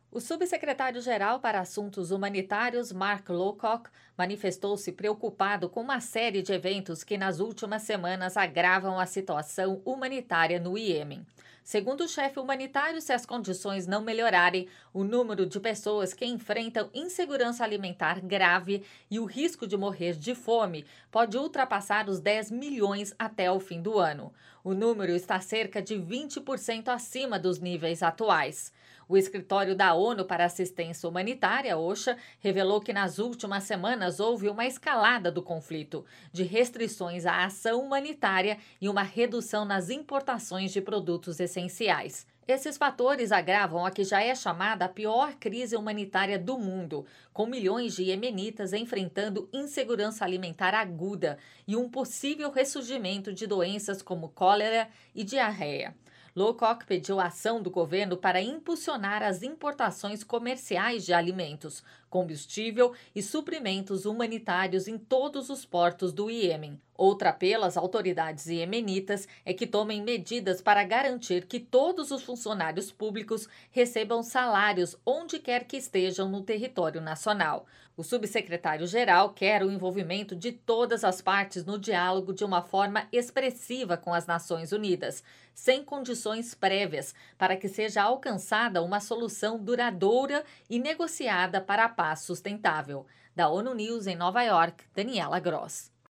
O subsecretário-geral para Assuntos Humanitários, Mark Lowcock, manifestou-se preocupado com uma série de eventos que nas últimas semanas agravam a situação humanitária no Iêmen. Segundo o chefe humanitário, se as condições não melhorarem, o número de pessoas que enfrentam insegurança alimentar grave e o risco de morrer de fome pode ultrapassar os 10 milhões até o fim do ano. O número está cerca de 20% acima dos níveis atuais. O escritório da ONU para Assistência Humanitária, OCHA, revelou que nas últimas semanas houve uma escalada do conflito, de restrições à ação humanitária e uma redução nas importações de produtos essenciais. Esses fatores agravam a que já é chamada a pior crise humanitária do mundo, com milhões de iemenitas enfrentando insegurança alimentar aguda e um possível ressurgimento de doenças como cólera e diarreia. Lowcock pediu a ação do governo para impulsionar as importações comerciais de alimentos, combustível e suprimentos humanitários em todos os portos do Iêmen. Outro apelo às autoridades iemenitas é que tomem medidas para garantir que todos os funcionários públicos recebam salários onde quer que estejam no território nacional. O subsecretário-geral quer o envolvimento de todas as partes no diálogo de uma forma expressiva com as Nações Unidas, sem condições prévias, para que seja alcançada uma solução duradoura e negociada para a paz sustentável. Da ONU News em Nova York, Daniela Gross.